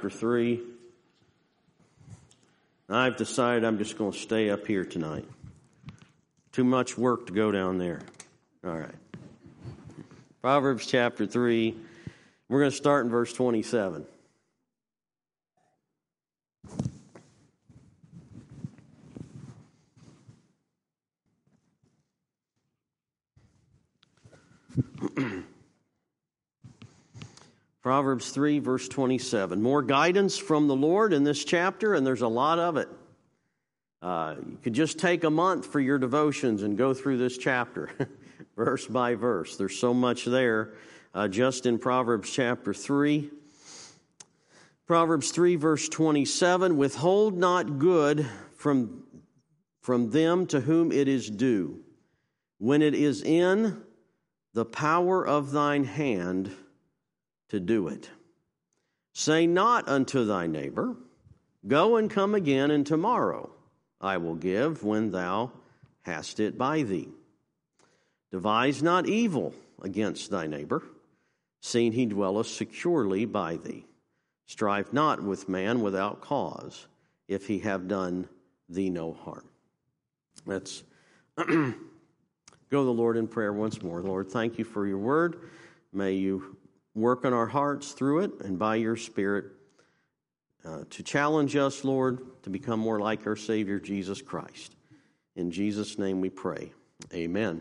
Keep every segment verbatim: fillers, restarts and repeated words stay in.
chapter three. I've decided I'm just going to stay up here tonight. Too much work to go down there. All right. Proverbs chapter three. We're going to start in verse twenty-seven. Proverbs three, verse twenty-seven. More guidance from the Lord in this chapter, and there's a lot of it. Uh, you could just take a month for your devotions and go through this chapter, verse by verse. There's so much there uh, just in Proverbs chapter three. Proverbs three, verse twenty-seven. Withhold not good from, from them to whom it is due, when it is in the power of thine hand to do it. Say not unto thy neighbor, go and come again, and tomorrow I will give when thou hast it by thee. Devise not evil against thy neighbor, seeing he dwelleth securely by thee. Strive not with man without cause, if he have done thee no harm. Let's go to the Lord in prayer once more. Lord, thank you for your word. May you work on our hearts through it and by your Spirit uh, to challenge us, Lord, to become more like our Savior, Jesus Christ. In Jesus' name we pray. Amen.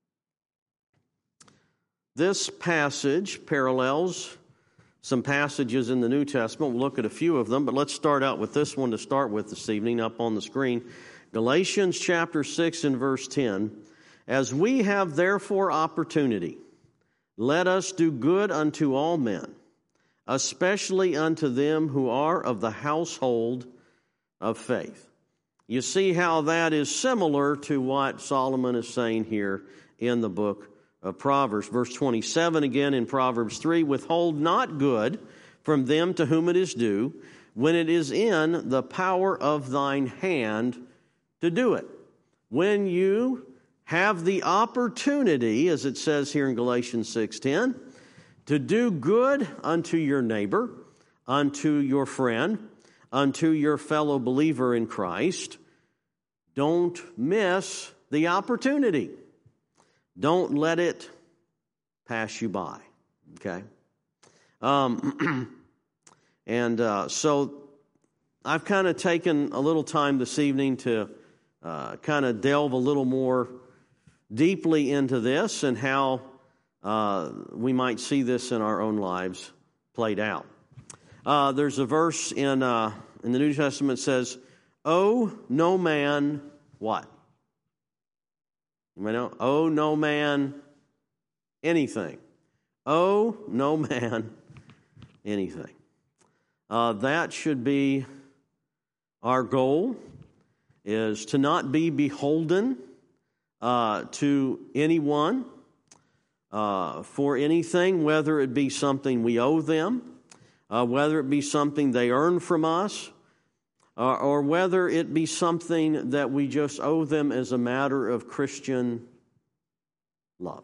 This passage parallels some passages in the New Testament. We'll look at a few of them, but let's start out with this one to start with this evening up on the screen. Galatians chapter six and verse ten. As we have therefore opportunity, let us do good unto all men, especially unto them who are of the household of faith. You see how that is similar to what Solomon is saying here in the book of Proverbs. Verse twenty-seven again in Proverbs three, withhold not good from them to whom it is due, when it is in the power of thine hand to do it. When you have the opportunity, as it says here in Galatians six ten, to do good unto your neighbor, unto your friend, unto your fellow believer in Christ, don't miss the opportunity. Don't let it pass you by, okay? Um, and uh, so I've kind of taken a little time this evening to uh, kind of delve a little more deeply into this and how uh, we might see this in our own lives played out. Uh, there's a verse in uh, in the New Testament that says, "Owe no man what? You may know, owe no man anything. Owe no man anything." Uh, that should be our goal, is to not be beholden Uh, to anyone uh, for anything, whether it be something we owe them, uh, whether it be something they earn from us, uh, or whether it be something that we just owe them as a matter of Christian love.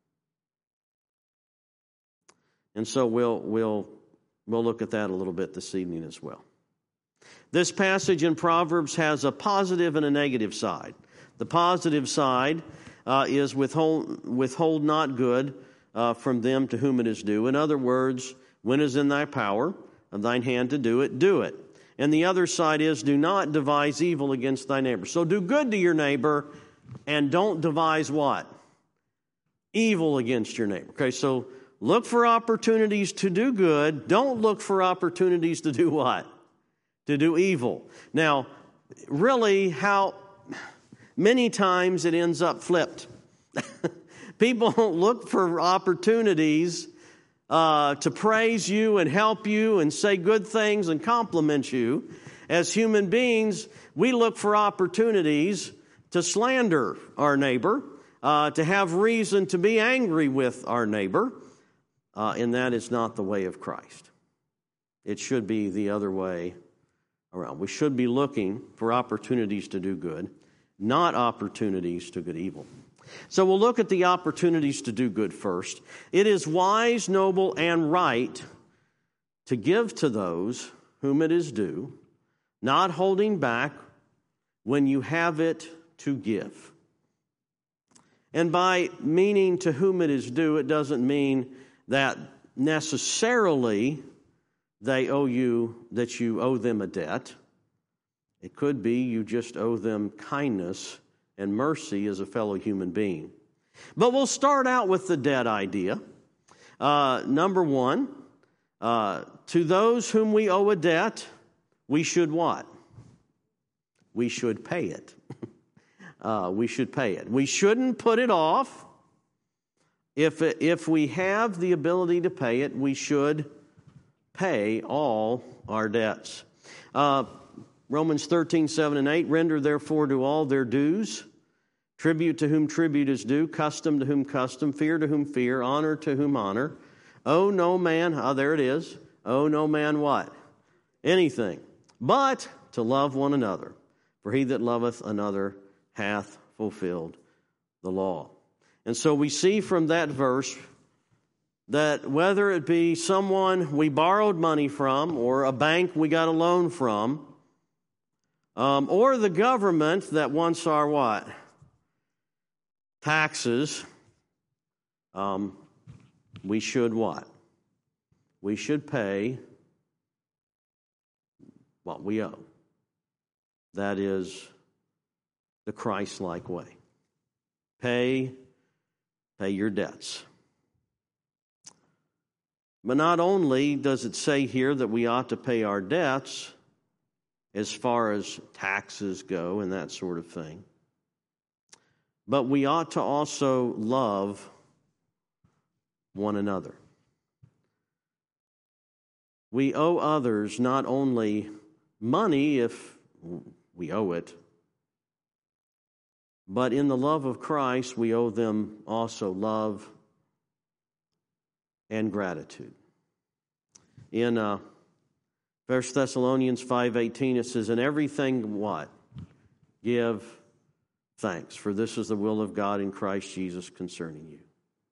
And so we'll we'll we'll look at that a little bit this evening as well. This passage in Proverbs has a positive and a negative side. The positive side uh, is withhold, withhold not good uh, from them to whom it is due. In other words, when it is in thy power of thine hand to do it, do it. And the other side is, do not devise evil against thy neighbor. So do good to your neighbor and don't devise what? Evil against your neighbor. Okay, so look for opportunities to do good. Don't look for opportunities to do what? To do evil. Now, really, how... Many times it ends up flipped. People don't look for opportunities uh, to praise you and help you and say good things and compliment you. As human beings, we look for opportunities to slander our neighbor, uh, to have reason to be angry with our neighbor, uh, and that is not the way of Christ. It should be the other way around. We should be looking for opportunities to do good, not opportunities to do evil. So we'll look at the opportunities to do good first. It is wise, noble, and right to give to those whom it is due, not holding back when you have it to give. And by meaning to whom it is due, it doesn't mean that necessarily they owe you, that you owe them a debt. It could be you just owe them kindness and mercy as a fellow human being. But we'll start out with the debt idea. Uh, number one, uh, to those whom we owe a debt, we should what? We should pay it. uh, we should pay it. We shouldn't put it off. If, if we have the ability to pay it, we should pay all our debts. Uh, Romans thirteen, seven and eight, render therefore to all their dues, tribute to whom tribute is due, custom to whom custom, fear to whom fear, honor to whom honor. Owe no man, ah, there it is, owe no man what? Anything, but to love one another. For he that loveth another hath fulfilled the law. And so we see from that verse that whether it be someone we borrowed money from, or a bank we got a loan from, um, or the government that wants our what? Taxes, um, we should what? We should pay what we owe. That is the Christ-like way. Pay, pay your debts. But not only does it say here that we ought to pay our debts as far as taxes go and that sort of thing, but we ought to also love one another. We owe others not only money if we owe it, but in the love of Christ, we owe them also love and gratitude. In uh, First Thessalonians five eighteen, it says, in everything what? Give thanks, for this is the will of God in Christ Jesus concerning you.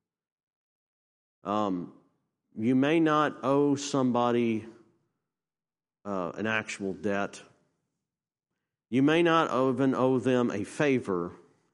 Um, you may not owe somebody uh, an actual debt. You may not even owe them a favor,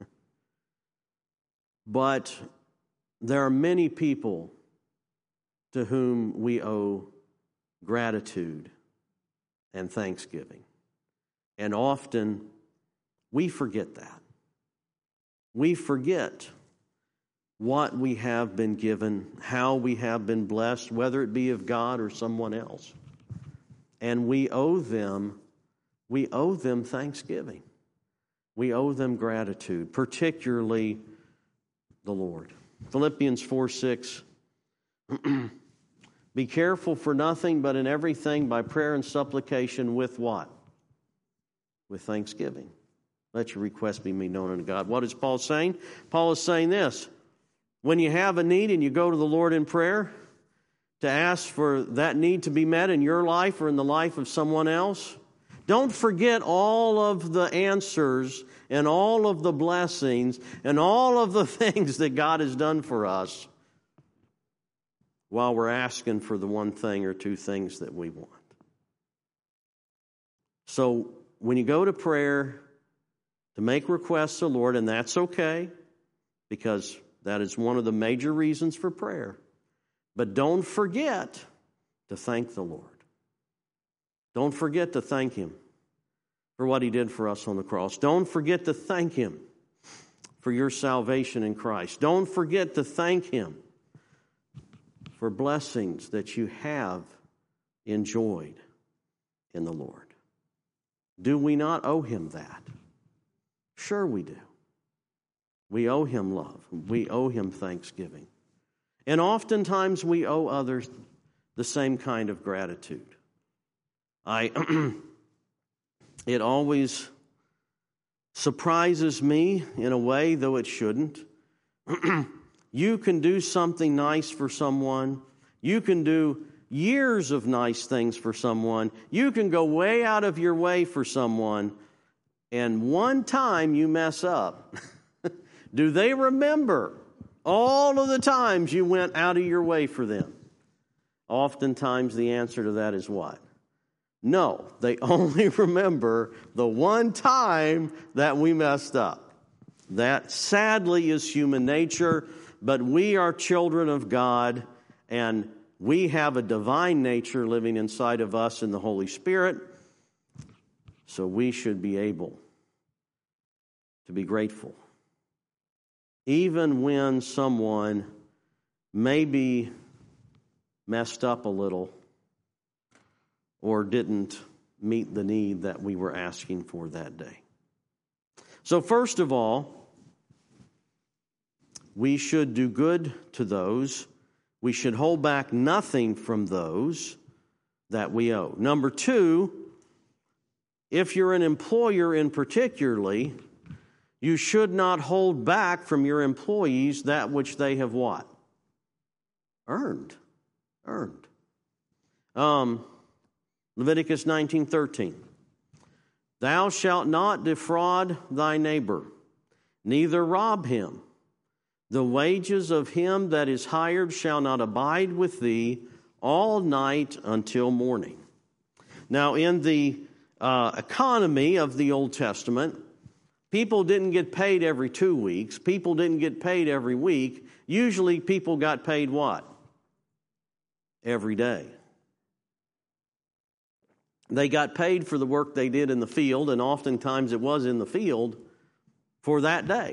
but there are many people to whom we owe gratitude and thanksgiving. And often we forget that. We forget what we have been given, how we have been blessed, whether it be of God or someone else. And we owe them, we owe them thanksgiving. We owe them gratitude, particularly the Lord. Philippians four six, be careful for nothing, but in everything by prayer and supplication with what? With thanksgiving. Let your request be made known unto God. What is Paul saying? Paul is saying this. When you have a need and you go to the Lord in prayer to ask for that need to be met in your life or in the life of someone else, don't forget all of the answers and all of the blessings and all of the things that God has done for us while we're asking for the one thing or two things that we want. So when you go to prayer to make requests to the Lord, and that's okay, because that is one of the major reasons for prayer. But don't forget to thank the Lord. Don't forget to thank Him for what He did for us on the cross. Don't forget to thank Him for your salvation in Christ. Don't forget to thank Him for blessings that you have enjoyed in the Lord. Do we not owe Him that? Sure we do. We owe Him love. We owe Him thanksgiving. And oftentimes we owe others the same kind of gratitude. I, it always surprises me in a way, though it shouldn't. You can do something nice for someone. You can do years of nice things for someone. You can go way out of your way for someone. And one time you mess up. Do they remember all of the times you went out of your way for them? Oftentimes the answer to that is what? No, they only remember the one time that we messed up. That sadly is human nature, but we are children of God, and we have a divine nature living inside of us in the Holy Spirit, so we should be able to be grateful. Even when someone maybe messed up a little or didn't meet the need that we were asking for that day. So first of all, we should do good to those. We should hold back nothing from those that we owe. Number two, if you're an employer in particularly, you should not hold back from your employees that which they have what? Earned. Earned. Um, Leviticus nineteen thirteen. Thou shalt not defraud thy neighbor, neither rob him. The wages of him that is hired shall not abide with thee all night until morning. Now, in the uh, economy of the Old Testament, people didn't get paid every two weeks. People didn't get paid every week. Usually people got paid what? Every day. They got paid for the work they did in the field, and oftentimes it was in the field for that day.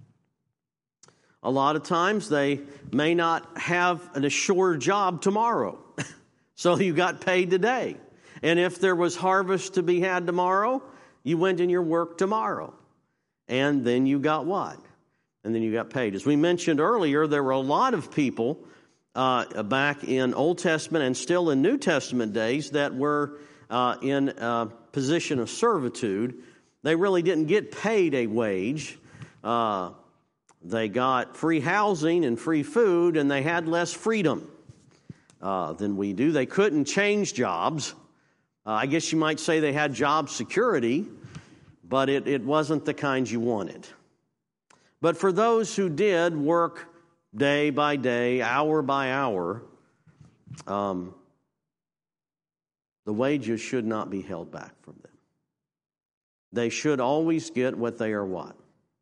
A lot of times they may not have an assured job tomorrow, so you got paid today. And if there was harvest to be had tomorrow, you went in your work tomorrow. And then you got what? And then you got paid. As we mentioned earlier, there were a lot of people uh, back in Old Testament and still in New Testament days that were uh, in a position of servitude. They really didn't get paid a wage. Uh, they got free housing and free food, and they had less freedom uh, than we do. They couldn't change jobs. Uh, I guess you might say they had job security, but it, it wasn't the kind you wanted. But for those who did work day by day, hour by hour, um, the wages should not be held back from them. They should always get what they are what?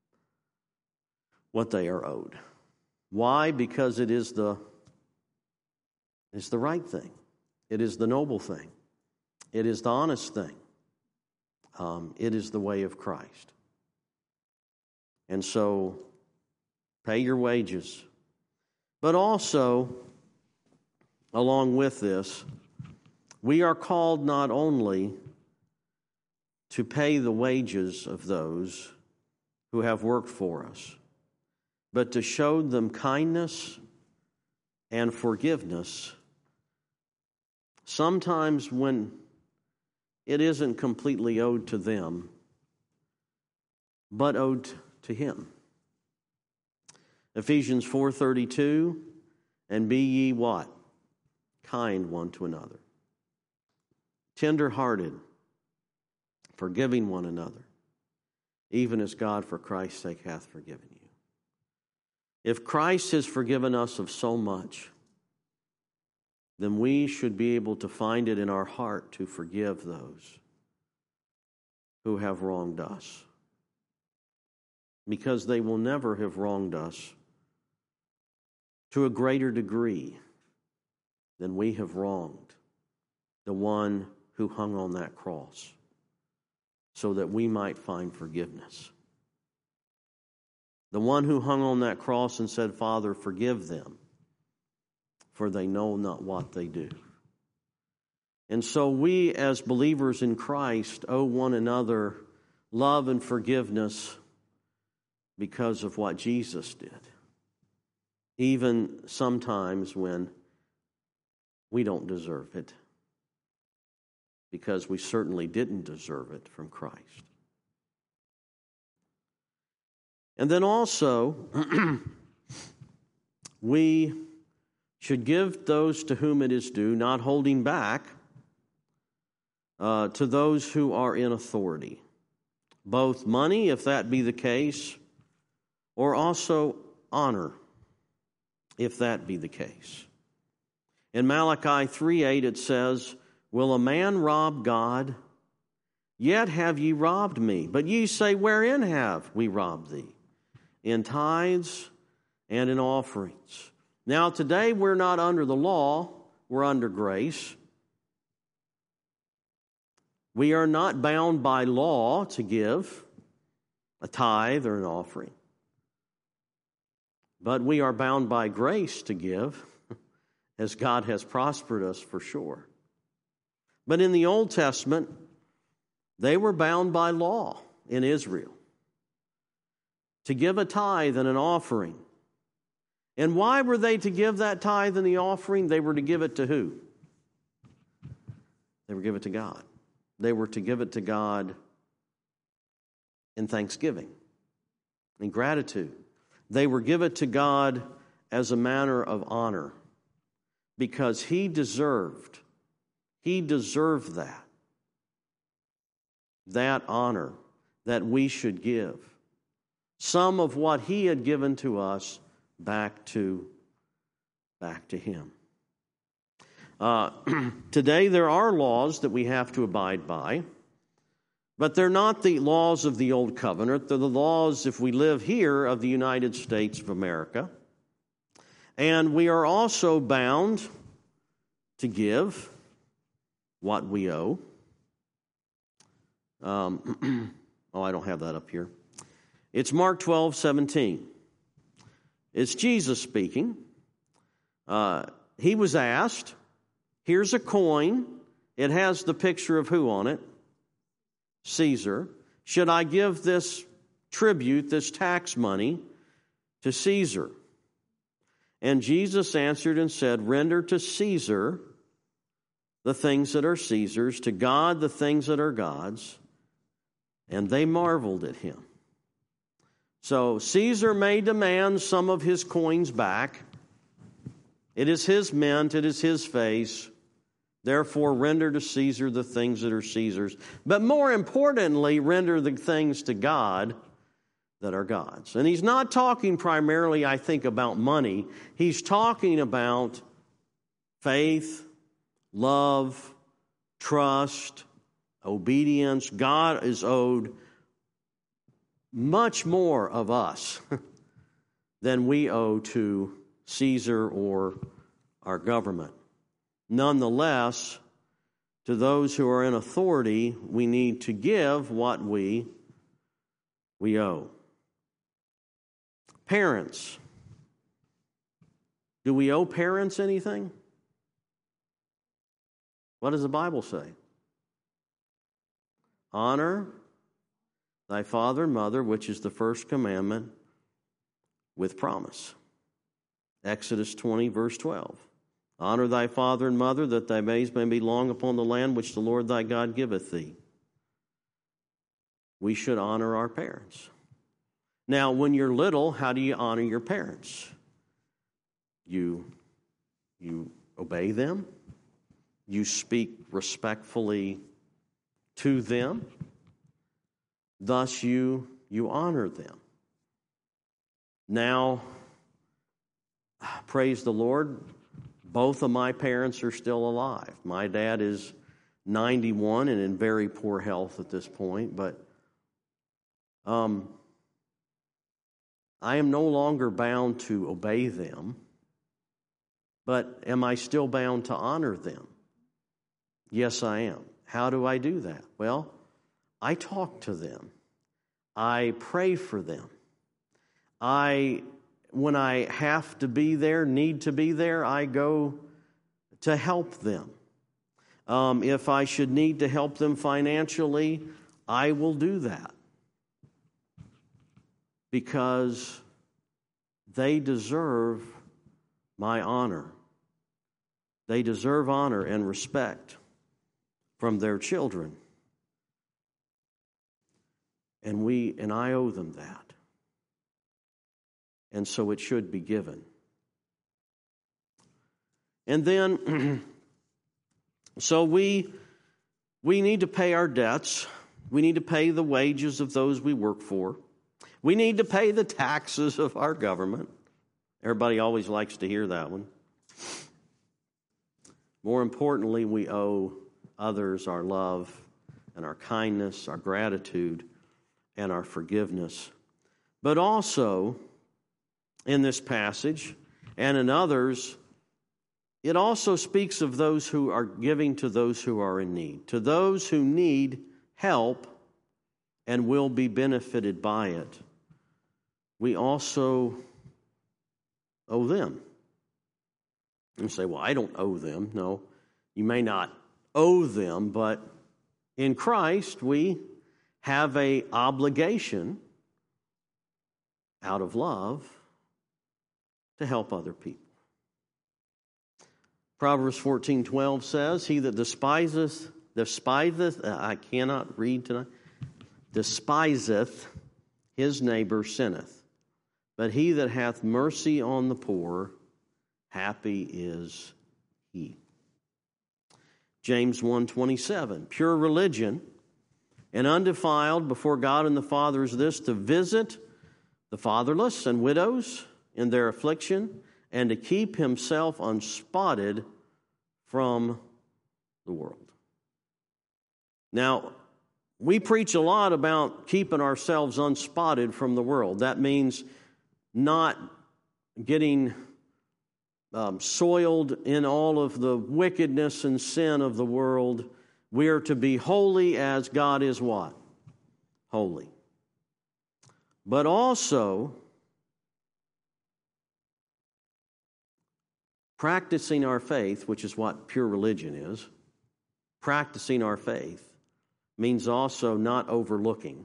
What they are owed. Why? Because it is the, it's the right thing. It is the noble thing. It is the honest thing. Um, it is the way of Christ. And so, pay your wages. But also, along with this, we are called not only to pay the wages of those who have worked for us, but to show them kindness and forgiveness, sometimes when it isn't completely owed to them, but owed to Him. Ephesians four thirty-two, and be ye what? Kind one to another. Tender-hearted, forgiving one another, even as God for Christ's sake hath forgiven you. If Christ has forgiven us of so much, then we should be able to find it in our heart to forgive those who have wronged us, because they will never have wronged us to a greater degree than we have wronged the one who hung on that cross, so that we might find forgiveness. The one who hung on that cross and said, Father, forgive them, for they know not what they do. And so we, as believers in Christ, owe one another love and forgiveness because of what Jesus did, even sometimes when we don't deserve it, because we certainly didn't deserve it from Christ. And then also, we should give those to whom it is due, not holding back, uh, to those who are in authority. Both money, if that be the case, or also honor, if that be the case. In Malachi three eight it says, Will a man rob God? Yet have ye robbed me. But ye say, wherein have we robbed thee? In tithes and in offerings. Now today we're not under the law, we're under grace. We are not bound by law to give a tithe or an offering. But we are bound by grace to give, as God has prospered us for sure. But in the Old Testament, they were bound by law in Israel to give a tithe and an offering. And why were they to give that tithe and the offering? They were to give it to who? They were to give it to God. They were to give it to God in thanksgiving, in gratitude. They were given to God as a matter of honor because He deserved, He deserved that, that honor that we should give. Some of what He had given to us back to, back to Him. Uh, today there are laws that we have to abide by. But they're not the laws of the Old Covenant. They're the laws, if we live here, of the United States of America. And we are also bound to give what we owe. Um, oh, I don't have that up here. It's Mark twelve seventeen. It's Jesus speaking. Uh, he was asked, here's a coin. It has the picture of who on it? Caesar. Should I give this tribute, this tax money, to Caesar? And Jesus answered and said, render to Caesar the things that are Caesar's, to God the things that are God's. And they marveled at him. So Caesar may demand some of his coins back. It is his mint, it is his face. Therefore, render to Caesar the things that are Caesar's. But more importantly, render the things to God that are God's. And he's not talking primarily, I think, about money. He's talking about faith, love, trust, obedience. God is owed much more of us than we owe to Caesar or our government. Nonetheless, to those who are in authority, we need to give what we, we owe. Parents. Do we owe parents anything? What does the Bible say? Honor thy father and mother, which is the first commandment, with promise. Exodus twenty, verse twelve. Honor thy father and mother, that thy days may be long upon the land which the Lord thy God giveth thee. We should honor our parents. Now, when you're little, how do you honor your parents? You, you obey them. You speak respectfully to them. Thus, you, you honor them. Now, praise the Lord, both of my parents are still alive. My dad is ninety-one and in very poor health at this point, but um, I am no longer bound to obey them, but am I still bound to honor them? Yes, I am. How do I do that? Well, I talk to them. I pray for them. I, when I have to be there, need to be there, I go to help them. Um, if I should need to help them financially, I will do that. Because they deserve my honor. They deserve honor and respect from their children. And we and I owe them that. And so it should be given. And then, so we we need to pay our debts. We need to pay the wages of those we work for. We need to pay the taxes of our government. Everybody always likes to hear that one. More importantly, we owe others our love and our kindness, our gratitude, and our forgiveness. But also, in this passage and in others, it also speaks of those who are giving to those who are in need, to those who need help and will be benefited by it. We also owe them. You say, well, I don't owe them. No, you may not owe them, but in Christ we have an obligation out of love to help other people. Proverbs fourteen twelve says, he that despiseth, despiseth, uh, I cannot read tonight, despiseth his neighbor sinneth, but he that hath mercy on the poor, happy is he. James one twenty-seven, pure religion and undefiled before God and the Father is this, to visit the fatherless and widows in their affliction, and to keep himself unspotted from the world. Now, we preach a lot about keeping ourselves unspotted from the world. That means not getting um, soiled in all of the wickedness and sin of the world. We are to be holy as God is what? Holy. But also, practicing our faith, which is what pure religion is, practicing our faith means also not overlooking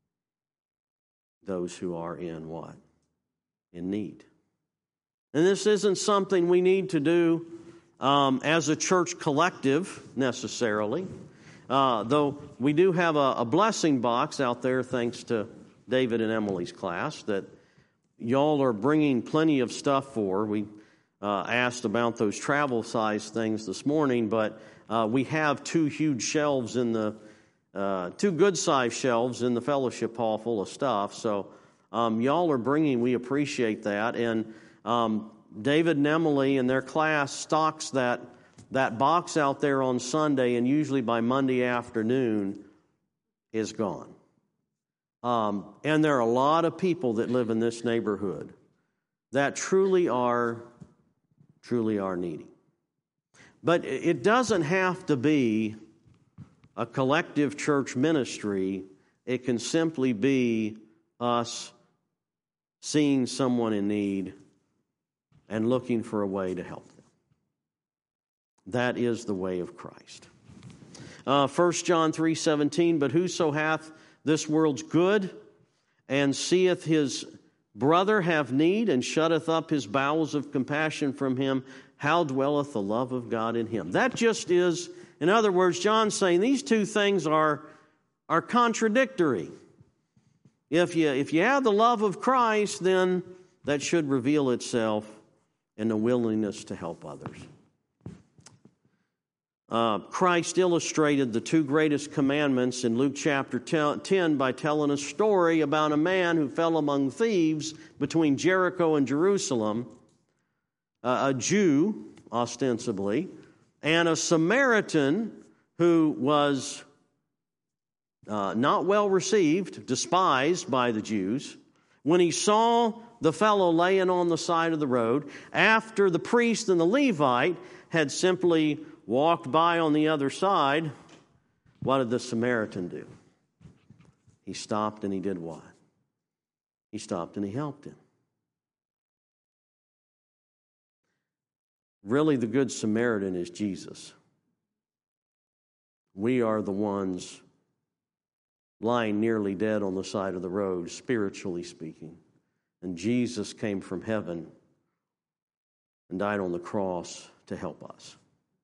those who are in what? In need. And this isn't something we need to do um, as a church collective necessarily, uh, though we do have a, a blessing box out there thanks to David and Emily's class that y'all are bringing plenty of stuff for. We uh, asked about those travel size things this morning, but uh, we have two huge shelves in the, uh, two good size shelves in the fellowship hall full of stuff. So um, y'all are bringing, we appreciate that. And um, David and Emily and their class stocks that, that box out there on Sunday, and usually by Monday afternoon is gone. Um, and there are a lot of people that live in this neighborhood that truly are, truly are needy. But it doesn't have to be a collective church ministry. It can simply be us seeing someone in need and looking for a way to help them. That is the way of Christ. Uh, First John three seventeen, but whoso hath this world's good, and seeth his brother have need, and shutteth up his bowels of compassion from him, how dwelleth the love of God in him? That just is, in other words, John's saying these two things are, are contradictory. If you, if you have the love of Christ, then that should reveal itself in the willingness to help others. Uh, Christ illustrated the two greatest commandments in Luke chapter ten by telling a story about a man who fell among thieves between Jericho and Jerusalem, uh, a Jew, ostensibly, and a Samaritan who was uh, not well received, despised by the Jews. When he saw the fellow laying on the side of the road, after the priest and the Levite had simply walked by on the other side, what did the Samaritan do? He stopped and he did what? He stopped and he helped him. Really, the Good Samaritan is Jesus. We are the ones lying nearly dead on the side of the road, spiritually speaking. And Jesus came from heaven and died on the cross to help us.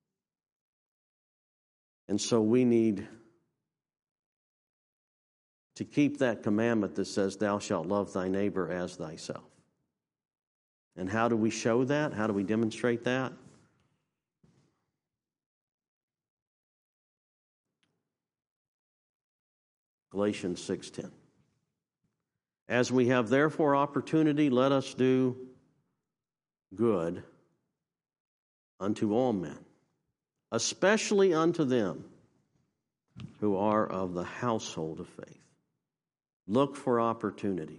And so we need to keep that commandment that says, thou shalt love thy neighbor as thyself. And how do we show that? How do we demonstrate that? Galatians six ten. As we have therefore opportunity, let us do good unto all men, especially unto them who are of the household of faith. Look for opportunities.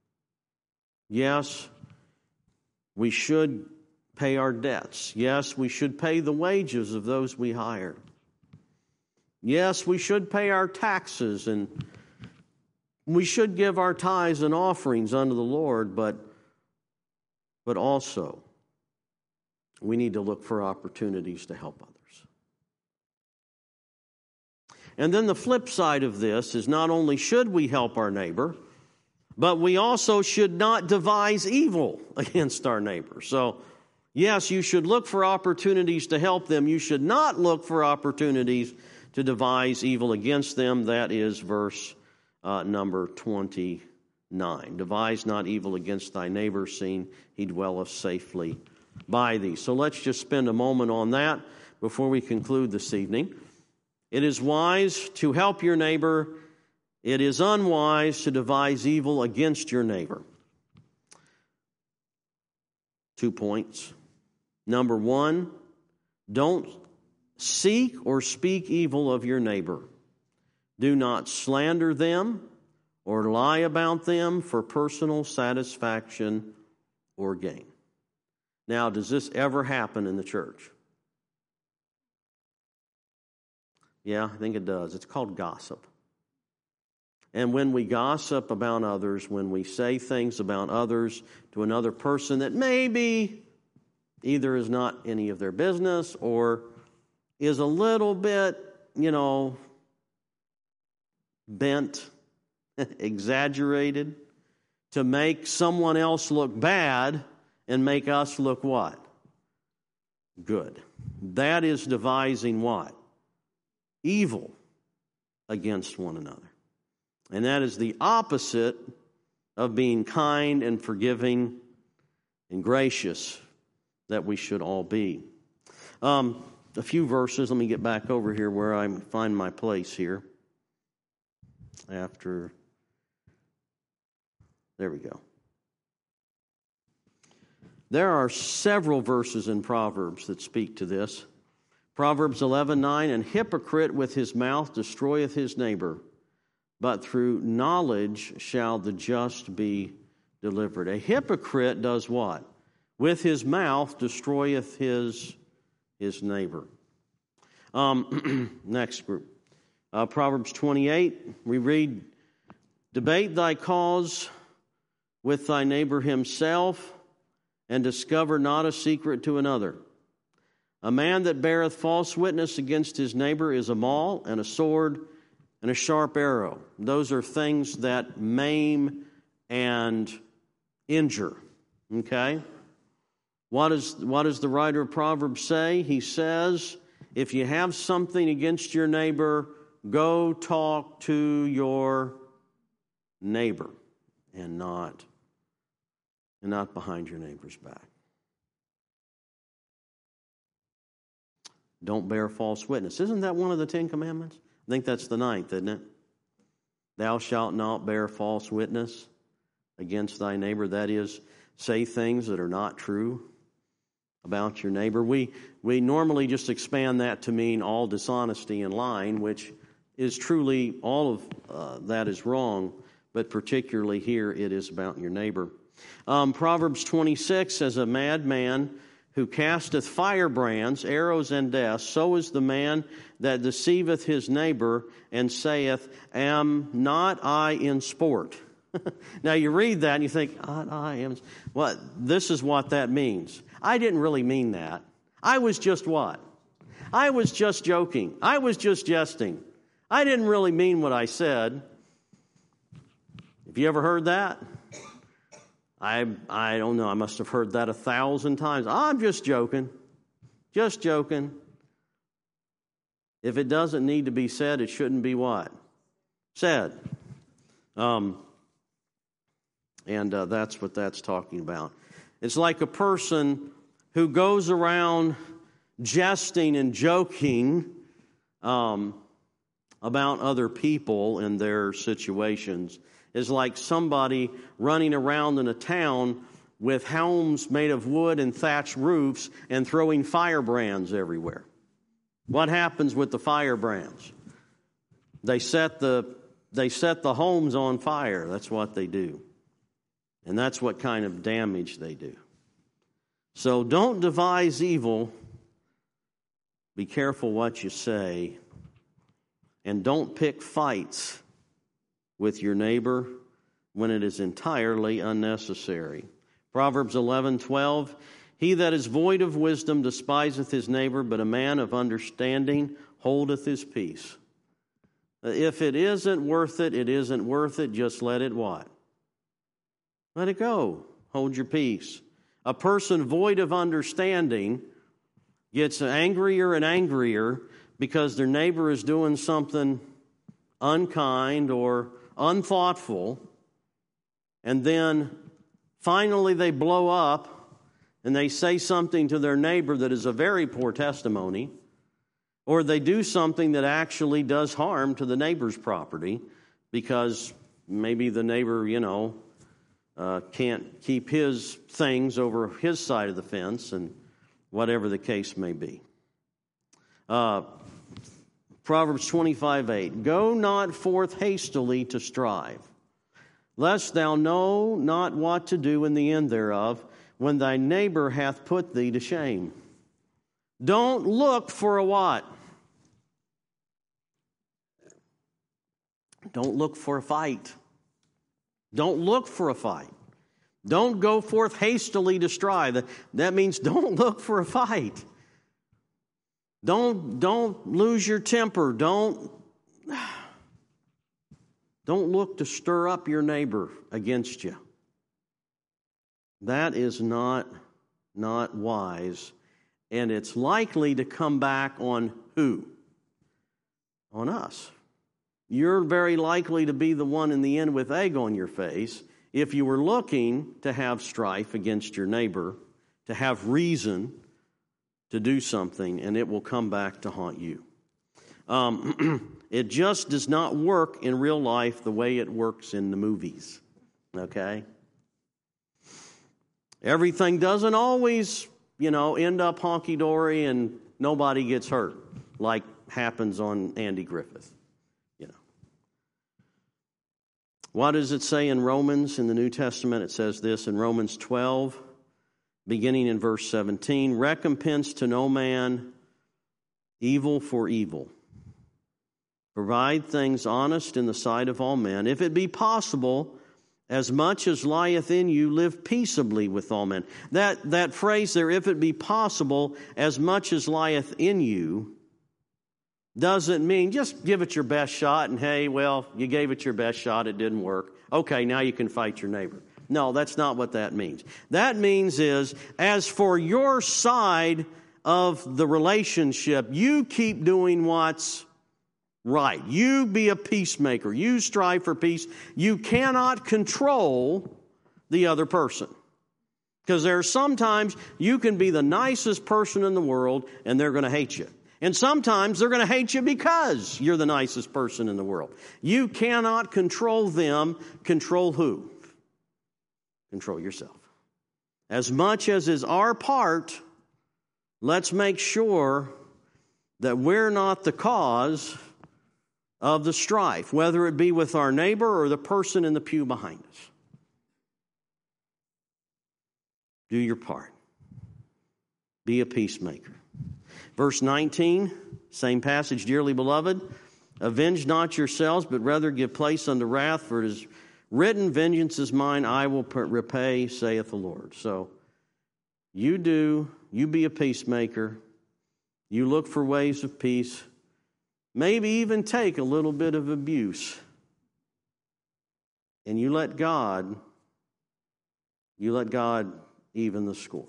Yes, we should pay our debts. Yes, we should pay the wages of those we hire. Yes, we should pay our taxes, and we should give our tithes and offerings unto the Lord, but, but also we need to look for opportunities to help others. And then the flip side of this is not only should we help our neighbor, but we also should not devise evil against our neighbor. So, yes, you should look for opportunities to help them. You should not look for opportunities to devise evil against them. That is verse uh, number twenty-nine. Devise not evil against thy neighbor, seeing he dwelleth safely by thee. So let's just spend a moment on that before we conclude this evening. It is wise to help your neighbor. It is unwise to devise evil against your neighbor. Two points. Number one, don't seek or speak evil of your neighbor. Do not slander them or lie about them for personal satisfaction or gain. Now, does this ever happen in the church? Yeah, I think it does. It's called gossip. And when we gossip about others, when we say things about others to another person that maybe either is not any of their business or is a little bit, you know, bent, exaggerated, to make someone else look bad and make us look what? Good. That is devising what? Evil against one another. And that is the opposite of being kind and forgiving and gracious that we should all be. Um, a few verses. Let me get back over here where I find my place here. After, there we go. There are several verses in Proverbs that speak to this. Proverbs eleven nine, "An hypocrite with his mouth destroyeth his neighbor, but through knowledge shall the just be delivered." A hypocrite does what? With his mouth destroyeth his, his neighbor. Um, next group. Uh, Proverbs twenty-eight, we read, "Debate thy cause with thy neighbor himself, and discover not a secret to another. A man that beareth false witness against his neighbor is a maul, and a sword, and a sharp arrow." Those are things that maim and injure. Okay? What, is, what does the writer of Proverbs say? He says, if you have something against your neighbor, go talk to your neighbor and not, and not behind your neighbor's back. Don't bear false witness. Isn't that one of the Ten Commandments? I think that's the ninth, isn't it? Thou shalt not bear false witness against thy neighbor. That is, say things that are not true about your neighbor. We we normally just expand that to mean all dishonesty and lying, which is truly all of uh, that is wrong, but particularly here it is about your neighbor. Um, Proverbs twenty-six says, "A madman who casteth firebrands, arrows, and death, so is the man that deceiveth his neighbor and saith, Am not I in sport?" Now you read that and you think, I, I am. Well, this is what that means. I didn't really mean that. I was just what? I was just joking. I was just jesting. I didn't really mean what I said. Have you ever heard that? I I don't know. I must have heard that a thousand times. I'm just joking. Just joking. If it doesn't need to be said, it shouldn't be what? Said. Um, and uh, that's what that's talking about. It's like a person who goes around jesting and joking um, about other people and their situations. Is like somebody running around in a town with homes made of wood and thatched roofs and throwing firebrands everywhere. What happens with the firebrands? They set the they set the homes on fire. That's what they do. And that's what kind of damage they do. So don't devise evil. Be careful what you say. And don't pick fights with your neighbor when it is entirely unnecessary. Proverbs eleven twelve, he that is void of wisdom despiseth his neighbor, but a man of understanding holdeth his peace. If it isn't worth it, it isn't worth it. Just let it what? Let it go. Hold your peace. A person void of understanding gets angrier and angrier because their neighbor is doing something unkind or unthoughtful, and then finally they blow up and they say something to their neighbor that is a very poor testimony, or they do something that actually does harm to the neighbor's property because maybe the neighbor, you know, uh, can't keep his things over his side of the fence, and whatever the case may be. Uh, Proverbs twenty-five eight, go not forth hastily to strive, lest thou know not what to do in the end thereof, when thy neighbor hath put thee to shame. Don't look for a what? Don't look for a fight. Don't look for a fight. Don't go forth hastily to strive. That means don't look for a fight. Don't, don't lose your temper. Don't, don't look to stir up your neighbor against you. That is not, not wise. And it's likely to come back on who? On us. You're very likely to be the one in the end with egg on your face if you were looking to have strife against your neighbor, to have reason to do something, and it will come back to haunt you. Um, it just does not work in real life the way it works in the movies, okay? Everything doesn't always, you know, end up honky-dory and nobody gets hurt, like happens on Andy Griffith. You know. What does it say in Romans in the New Testament? It says this in Romans twelve, beginning in verse seventeen, recompense to no man evil for evil. Provide things honest in the sight of all men. If it be possible, as much as lieth in you, live peaceably with all men. That, that phrase there, if it be possible, as much as lieth in you, doesn't mean just give it your best shot and, hey, well, you gave it your best shot, it didn't work. Okay, now you can fight your neighbor. No, that's not what that means. That means is, as for your side of the relationship, you keep doing what's right. You be a peacemaker. You strive for peace. You cannot control the other person. Because there are sometimes you can be the nicest person in the world and they're going to hate you. And sometimes they're going to hate you because you're the nicest person in the world. You cannot control them. Control who? Control yourself. As much as is our part, let's make sure that we're not the cause of the strife, whether it be with our neighbor or the person in the pew behind us. Do your part. Be a peacemaker. Verse nineteen, same passage, dearly beloved, avenge not yourselves, but rather give place unto wrath, for it is written, vengeance is mine, I will repay, saith the Lord. So you do, you be a peacemaker, you look for ways of peace, maybe even take a little bit of abuse, and you let God, you let God even the score.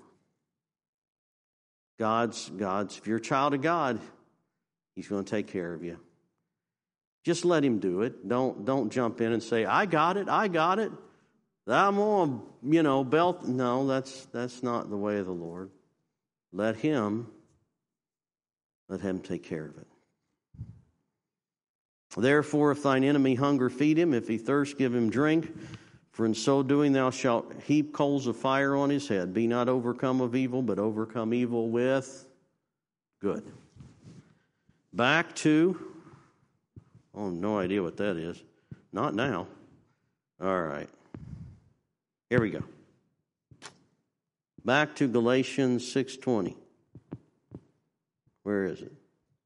God's, God's, if you're a child of God, He's going to take care of you. Just let Him do it. Don't, don't jump in and say, I got it, I got it. I'm on, you know, belt. No, that's, that's not the way of the Lord. Let Him, let Him take care of it. Therefore, if thine enemy hunger, feed him. If he thirst, give him drink. For in so doing thou shalt heap coals of fire on his head. Be not overcome of evil, but overcome evil with good. Back to Oh, no idea what that is. Not now. All right. Here we go. Back to Galatians six twenty. Where is it?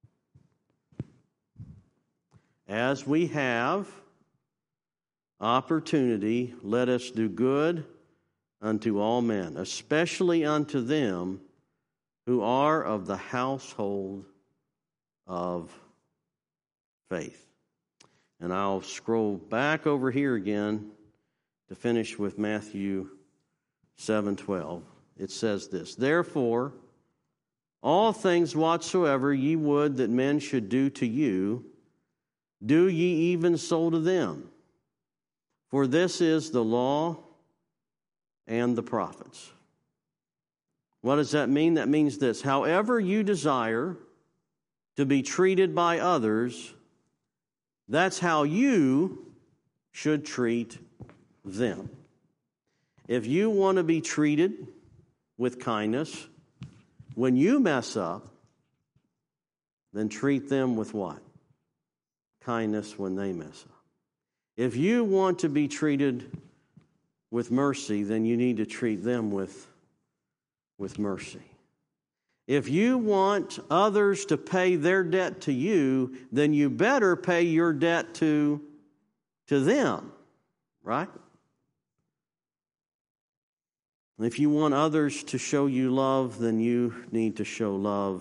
As we have opportunity, let us do good unto all men, especially unto them who are of the household of faith. And I'll scroll back over here again to finish with Matthew seven twelve. It says this, therefore, all things whatsoever ye would that men should do to you, do ye even so to them. For this is the law and the prophets. What does that mean? That means this. However you desire to be treated by others, that's how you should treat them. If you want to be treated with kindness, when you mess up, then treat them with what? Kindness when they mess up. If you want to be treated with mercy, then you need to treat them with, with mercy. If you want others to pay their debt to you, then you better pay your debt to, to them, right? If you want others to show you love, then you need to show love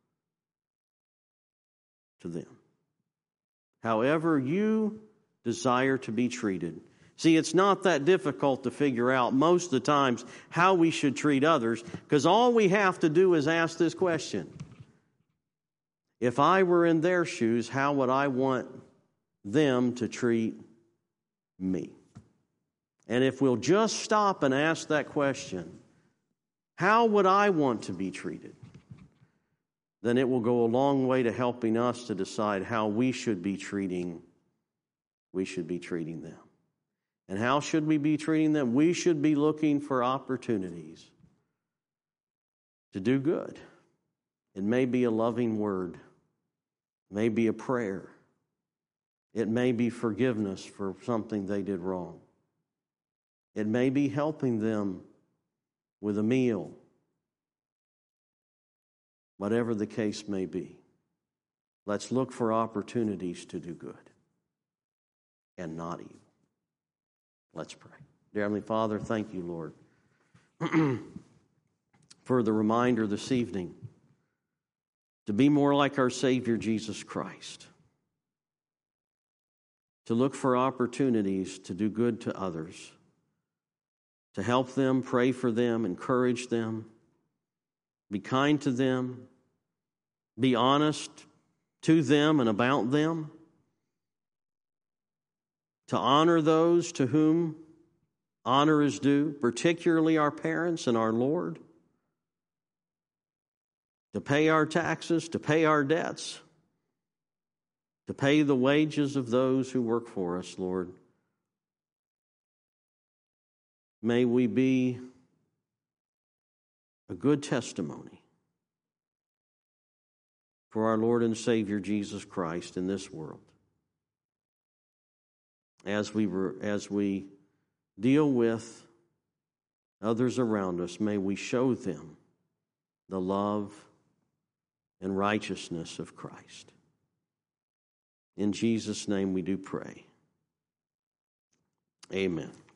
to them. However you desire to be treated. See, it's not that difficult to figure out most of the times how we should treat others, because all we have to do is ask this question. If I were in their shoes, how would I want them to treat me? And if we'll just stop and ask that question, how would I want to be treated? Then it will go a long way to helping us to decide how we should be treating, we should be treating them. And how should we be treating them? We should be looking for opportunities to do good. It may be a loving word. It may be a prayer. It may be forgiveness for something they did wrong. It may be helping them with a meal. Whatever the case may be. Let's look for opportunities to do good and not evil. Let's pray. Dear Heavenly Father, thank you, Lord, for the reminder this evening to be more like our Savior, Jesus Christ, to look for opportunities to do good to others, to help them, pray for them, encourage them, be kind to them, be honest to them and about them, to honor those to whom honor is due, particularly our parents and our Lord, to pay our taxes, to pay our debts, to pay the wages of those who work for us, Lord. May we be a good testimony for our Lord and Savior Jesus Christ in this world. As we as we deal with others around us, may we show them the love and righteousness of Christ. In Jesus' name we do pray. Amen.